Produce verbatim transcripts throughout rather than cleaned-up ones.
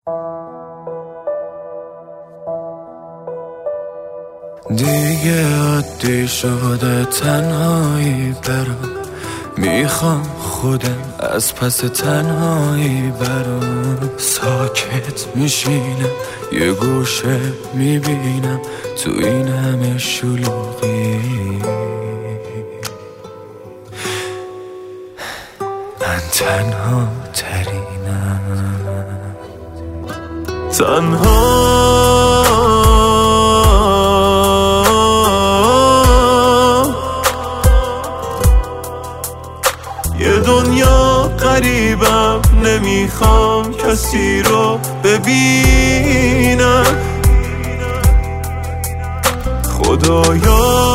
دیگه عادی شده تنهایی برام، میخوام خودم از پس تنهایی برام. ساکت میشینم یه گوشه میبینم تو این همه شلوغی من تنها ترینم. تنها یه دنیا غریبم، نمیخوام کسی رو ببینم. خدایا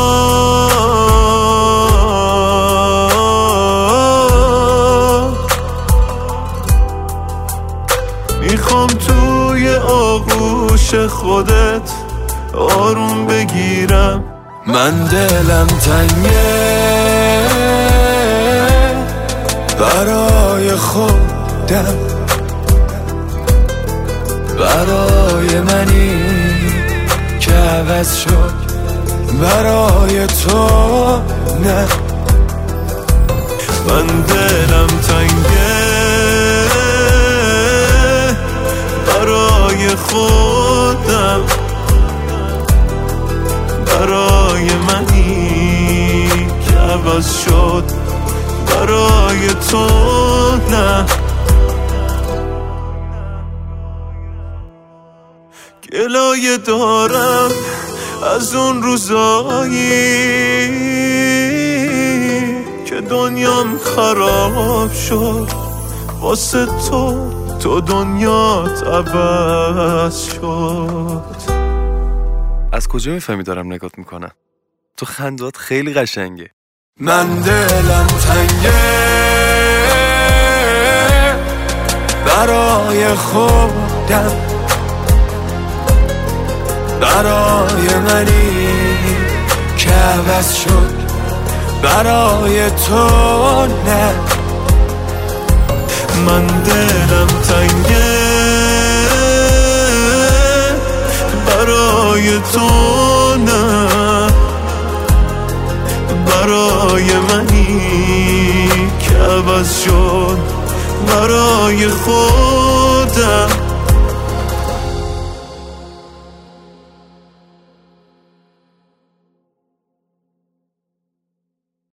میخوام توی آغوش خودت آروم بگیرم. من دلم تنگه برای خودم، برای منی که عوض شد، برای تو نه. من دلم تنگه برای خودم، برای منی که عوض شد، برای تو نه. گلایه دارم از اون روزایی که دنیام خراب شد واسه تو، تو دنیات عوض شد. از کجا میفهمی دارم نگات میکنم؟ تو خندات خیلی قشنگه. من دلم تنگه برای خودم، برای منی که عوض شد، برای تو نه. من دلم تنگه برای تو نه، برای منی که عوض شد، برای خودم.